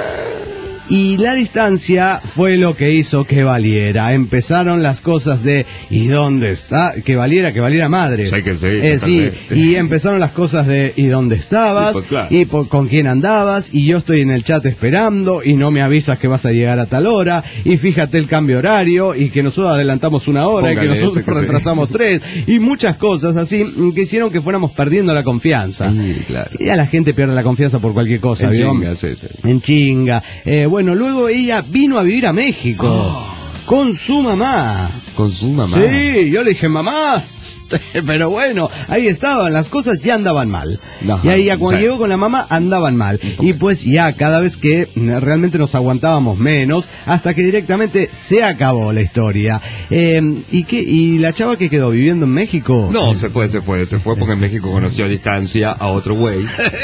Y la distancia fue lo que hizo que valiera. Empezaron las cosas de ¿y dónde está? Que valiera, que valiera madre. Sí, que sí, Eh, sí, totalmente. y empezaron las cosas de ¿y dónde estabas? Y pues, claro. Y por, con quién andabas, y yo estoy en el chat esperando, y no me avisas que vas a llegar a tal hora, y fíjate el cambio horario, y que nosotros adelantamos una hora, y Póngale que nosotros ese que sí. retrasamos tres, y muchas cosas así, que hicieron que fuéramos perdiendo la confianza. Sí, claro. Y ya la gente pierde la confianza por cualquier cosa, En ¿vio? chinga, sí, sí. En chinga. Eh, bueno, luego ella vino a vivir a México. Oh. Con su mamá. Con su mamá. Sí, yo le dije, mamá, pero bueno, ahí estaban, las cosas ya andaban mal. Ajá, y ahí ya cuando sí. llegó con la mamá andaban mal. Y pues ya cada vez que mm, realmente nos aguantábamos menos, hasta que directamente se acabó la historia. Eh, ¿y qué? ¿Y la chava que quedó viviendo en México? No, se fue, se fue, se fue porque en México conoció a distancia a otro güey.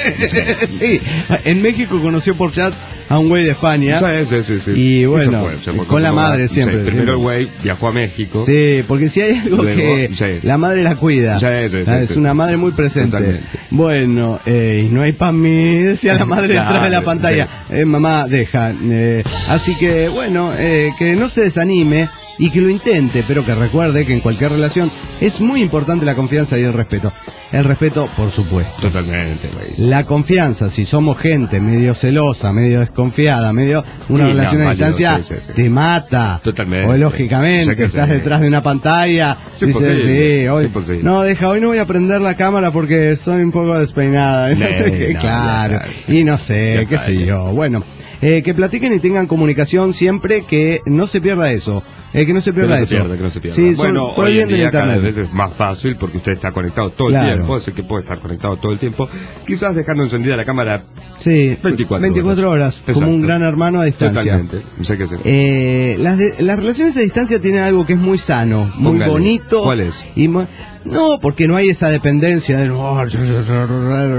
Sí, en México conoció por chat a un güey de España. Sí, sí, sí, sí. Y bueno, se fue, se fue con la su madre Sí, siempre, primero siempre. el güey viajó a México. Sí, porque si hay algo Luego, que sí. la madre la cuida. Sí, sí, sí, Ah, es sí, una sí, madre sí, muy sí, presente. totalmente. Bueno, eh, y no hay para mí, decía la madre Claro, detrás de la pantalla. Eh, mamá, deja. Eh, así que, bueno, eh, que no se desanime y que lo intente, pero que recuerde que en cualquier relación es muy importante la confianza y el respeto. El respeto, por supuesto. Totalmente, güey. La confianza, si somos gente medio celosa, medio desconfiada, medio una Sí, relación no, a válido, distancia, sí, sí, sí. te mata. Totalmente. O lógicamente, Sé que estás sí. detrás de una pantalla. Es dices, imposible, sí, hoy, es imposible. no, deja, hoy no voy a prender la cámara porque soy un poco despeinada. Sí, no, claro, ya, sí. y no sé, Ya, qué sé ya. yo. Bueno, eh, que platiquen y tengan comunicación siempre, que no se pierda eso. Eh, que no se Que pierda no se eso. pierda, que no se pierda. Sí, bueno, son- por hoy el en bien del día cada internet. vez es más fácil porque usted está conectado todo Claro. el tiempo, así que puede estar conectado todo el tiempo. Quizás dejando encendida la cámara Sí, veinticuatro horas, como Exacto. un gran hermano a distancia. Totalmente, sé que sí. Eh, las, de- las relaciones a distancia tienen algo que es muy sano, muy Póngale. bonito. ¿Cuál es? Y mu- no, porque no hay esa dependencia del...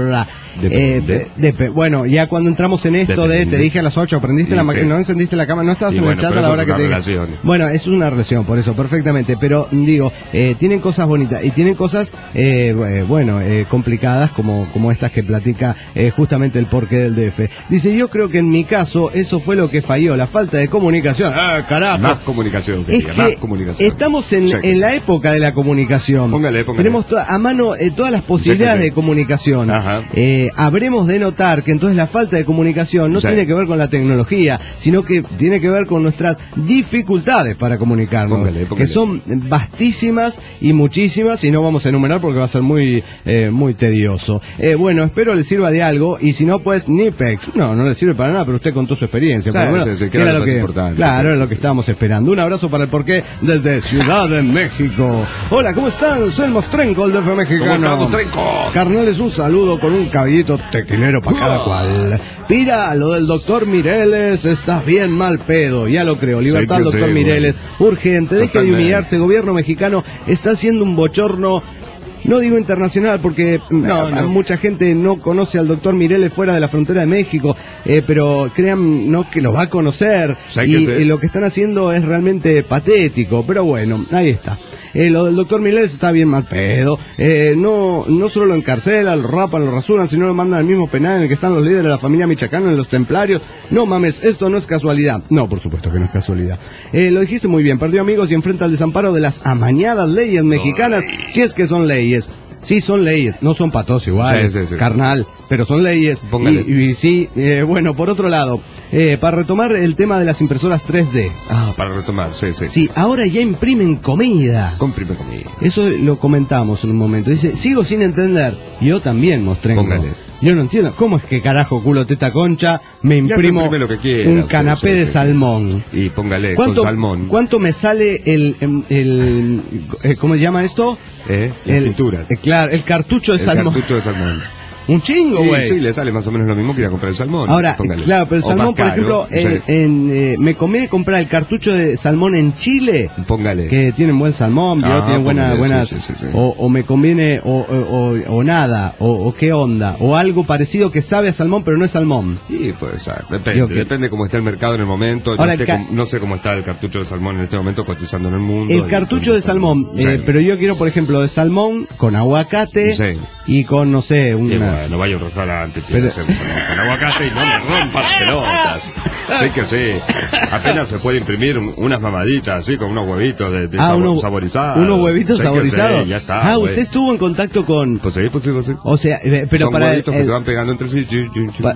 Depende. Eh, de, bueno, ya cuando entramos en esto Depende. de, te dije a las ocho, prendiste sí, la máquina, sí. no encendiste la cámara, no estabas y en bueno, el chat a la hora que te dije. Bueno, es una relación, por eso, perfectamente, pero digo, eh, tienen cosas bonitas y tienen cosas, eh, bueno, eh, complicadas como, como estas que platica eh, justamente el porqué del D F. Dice, yo creo que en mi caso eso fue lo que falló, la falta de comunicación. ¡Ah, carajo! Más comunicación, que es diga, que más comunicación. Estamos en, sí, en sí. la época de la comunicación. Póngale, póngale. Tenemos to- a mano eh, todas las posibilidades sí, sí. de comunicación. Ajá. Eh, habremos de notar que entonces la falta de comunicación no sí. tiene que ver con la tecnología, sino que tiene que ver con nuestras dificultades para comunicarnos, póngale, póngale. que son vastísimas y muchísimas, y no vamos a enumerar porque va a ser muy eh, muy tedioso. Eh, bueno, espero les sirva de algo, y si no, pues Nipex. No, no le sirve para nada, pero usted contó su experiencia. Sí, por lo menos, sí, sí, que era lo que, importante, claro, sí, era sí, lo que sí. estábamos esperando. Un abrazo para el porqué desde Ciudad de México. Hola, ¿cómo están? Soy el Mostrenco, el D F mexicano. ¿Cómo estamos, Mostrenco? Carnales, un saludo con un caballito tequilero para cada cual. Mira, lo del doctor Mireles, estás bien mal pedo, ya lo creo. Libertad, sí, doctor sí, Mireles, bueno. urgente, deje Totalmente. de humillarse, gobierno mexicano está haciendo un bochorno. No digo internacional porque no, a, no. mucha gente no conoce al doctor Mireles fuera de la frontera de México, eh, pero crean no que lo va a conocer, y, y lo que están haciendo es realmente patético, pero bueno, ahí está. Eh, lo del doctor Mireles está bien mal pedo, eh, no no solo lo encarcelan, lo rapan, lo rasuran, sino lo mandan al mismo penal en el que están los líderes de la familia michoacana, en los templarios. No mames, esto no es casualidad. No, por supuesto que no es casualidad. Eh, lo dijiste muy bien, perdió amigos y enfrenta el desamparo de las amañadas leyes mexicanas, no, si es que son leyes. Sí, son leyes, no son patos iguales, sí, sí, sí. carnal, pero son leyes. Y, y sí, eh, bueno, por otro lado, eh, para retomar el tema de las impresoras tres D. Ah, para retomar, sí, sí. Sí, ahora ya imprimen comida. Comprimen comida. Eso lo comentamos en un momento. Dice, sigo sin entender. Yo también, Mostrenco. Póngale. Yo no entiendo, ¿cómo es que carajo, culo, teta, concha, me imprimo lo que quiera, un canapé sí, de sí, salmón? Y póngale con salmón. ¿Cuánto me sale el, el, el, el ¿cómo se llama esto? Eh, la el, pintura. Eh, claro, el cartucho de el salmón. El cartucho de salmón. Un chingo, güey. Sí, sí, le sale más o menos lo mismo que ir a comprar el salmón. Ahora, póngale. claro, pero el o salmón, por ejemplo, caro, en, sí. en, eh, me conviene comprar el cartucho de salmón en Chile. Póngale. Que tienen buen salmón, ah, tienen buena, buenas. Sí, sí, sí, sí. O, o me conviene, o, o, o, o nada, o, o qué onda. O algo parecido que sabe a salmón, pero no es salmón. Sí, puede ser. Depende, okay. depende cómo está el mercado en el momento. Ahora, no, ca- com- no sé cómo está el cartucho de salmón en este momento cotizando en el mundo. El cartucho de salmón, sí. eh, pero yo quiero, por ejemplo, de salmón con aguacate sí. y con, no sé, un. Bueno, vaya a un restaurante, pero... con aguacate y no me rompas pelotas. Sí que sí. Apenas se puede imprimir un, unas mamaditas así con unos huevitos de, de ah, sabor, uno, saborizados. Unos huevitos sí saborizados. Sí, ya está. Ah, wey. usted estuvo en contacto con. Pues sí, pues sí, pues sí. O sea, pero son para huevitos el, que se van pegando entre sí. Pa-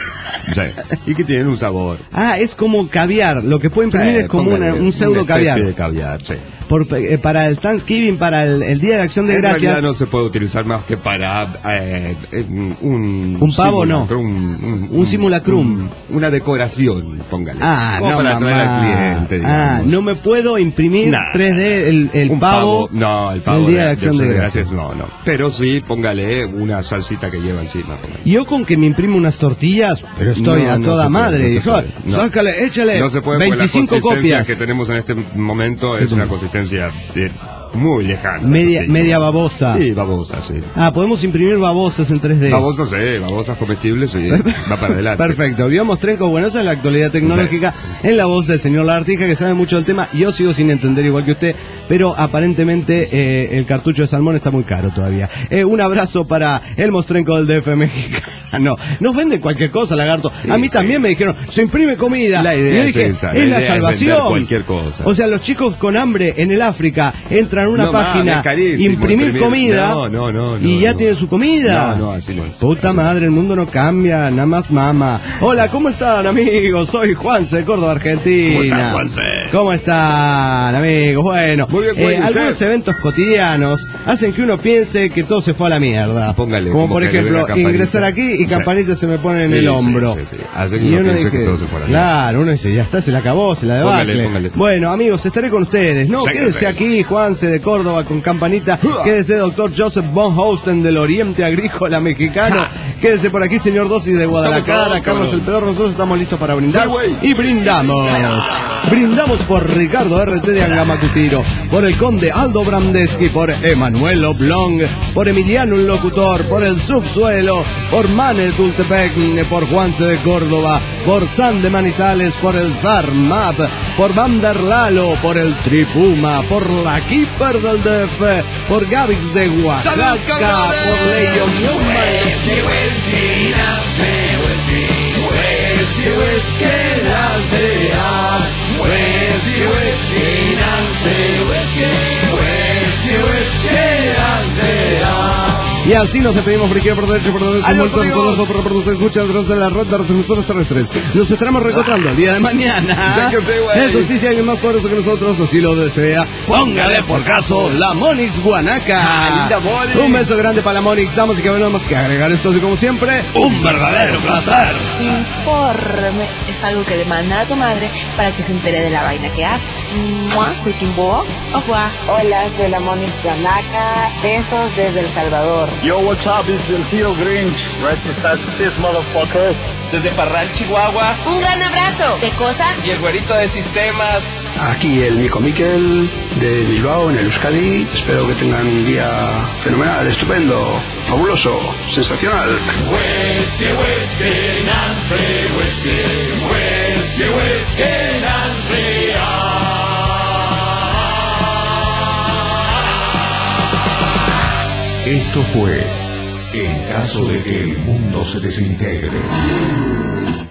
sí. Y que tienen un sabor. Ah, es como caviar. Lo que puede imprimir sí, es como una, un pseudo una caviar. de caviar, sí. Por, eh, para el Thanksgiving, para el, el Día de Acción de en Gracias. En realidad no se puede utilizar más que para eh, un... Un pavo, no. Un, un, un simulacrum. Un, una decoración, póngale. Ah, como no, para mamá. atraer al cliente, digamos. Ah, no me puedo imprimir nah. tres D el, el un pavo, pavo. No, el pavo el Día de, de Acción de, de Gracias. No, no. Pero sí, póngale una salsita que lleva encima. Póngale. Yo con que me imprimo unas tortillas, pero estoy no, a toda no madre. Puede, no Dijo, no. sácale, échale. No se puede, veinticinco copias que tenemos en este momento es una consistencia de, muy lejana. Media, media babosa. Sí, babosa, sí. Ah, podemos imprimir babosas en tres D. Babosas, sí, babosas comestibles, sí. Va para adelante. Perfecto. Vio Mostrenco, bueno, esa es la actualidad tecnológica sí. en la voz del señor Lagartija, que sabe mucho del tema. Yo sigo sin entender igual que usted, pero aparentemente eh, el cartucho de salmón está muy caro todavía. Eh, un abrazo para el Mostrenco del D F mexicano. Nos venden cualquier cosa, lagarto. Sí, a mí sí. también me dijeron, se imprime comida. La idea y yo dije, es esa. Es la, la salvación. Es cualquier cosa. O sea, los chicos con hambre en el África entran a una no, página, man, imprimir, imprimir comida no, no, no, y no, ya no. tienen su comida. No, no, así no es. Puta así madre, el mundo no cambia, nada más mama. Hola, ¿cómo están, amigos? Soy Juanse de Córdoba, Argentina. ¿Cómo están, Juanse? ¿Cómo están, amigos? Bueno, Muy bien, eh, algunos eventos cotidianos hacen que uno piense que todo se fue a la mierda. Póngale, como, como por ejemplo, ingresar aquí y campanita sí. se me pone en sí, el hombro. Sí, sí, sí. Hacen que uno piense que todo se fue a la mierda. Claro, uno dice, ya está, se la acabó, se la debacle. Póngale, póngale. Bueno, amigos, estaré con ustedes. No, Sáquense. Quédese aquí, Juanse de Córdoba con campanita. Quédese, doctor Joseph von Hosten del Oriente Agrícola Mexicano. Ja. Quédese por aquí, señor Dosis de Guadalajara. Carlos el Pedor, nosotros estamos listos para brindar. Sí, y brindamos. Brindamos por Ricardo R T de Angamacutiro, por el conde Aldo Brandeschi, por Emanuel Oblong, por Emiliano el Locutor, por el Subsuelo, por Mane Tultepec, por Juanse de Córdoba, por San de Manizales, por el Zarmap, por Vanderlalo, por el Tripuma, por la Keeper del D F, por Gavix de Oaxaca, por Leyo Newman. Y así nos despedimos por izquierda, por derecha, por derecha, por derecha, por derecha, por derecha, escucha el de la red de retransmisores terrestres. Nos estaremos reencontrando el día de mañana. Eso sí, si alguien más poderoso que nosotros, así lo desea, póngale por caso la Monix Guanaca. Un beso grande para la Monix, damas y caballeros, más que agregar esto, y como siempre, un verdadero placer. Informe es algo que le manda a tu madre para que se entere de la vaina que haces. Mua, soy Kimbo. Ojua. Hola, soy la Monix Guanaca. Besos desde El Salvador. Yo, what's up? It's el tío Grinch. Right beside this motherfucker. Desde Parral, Chihuahua. Un gran abrazo. ¿De cosa? Y el güerito de sistemas. Aquí el Nico Miquel de Bilbao, en el Euskadi. Espero que tengan un día fenomenal, estupendo, fabuloso, sensacional. Whisky, whisky, Nancy, whisky, whisky, whisky, Nancy. Esto fue En caso de que el mundo se desintegre.